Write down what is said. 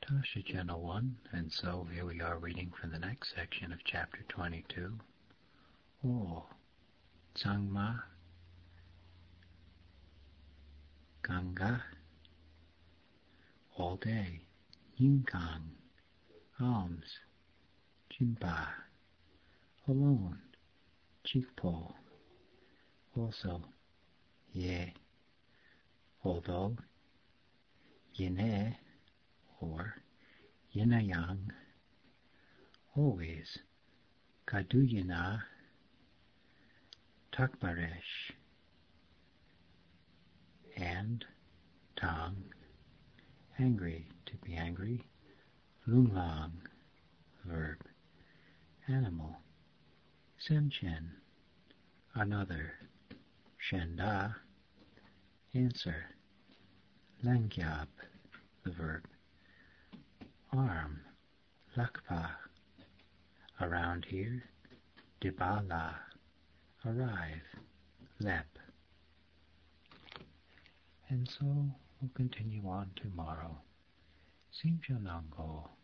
Tasha Channel 1, and so here we are reading from the next section of Chapter 22. O Tsangma Ganga, all day, Yinkang, alms, Jimpa, alone, Chikpo, also, Ye, although, Yine, or Yinayang, always, Kaduyina, Takbaresh, and Tang, angry, to be angry, Lunglang, verb, animal, Semchen, another, Shenda, answer, Langyab, the verb, arm, Lakpa, around here, Dibala, arrive, Lep. And so we'll continue on tomorrow. Simjanango.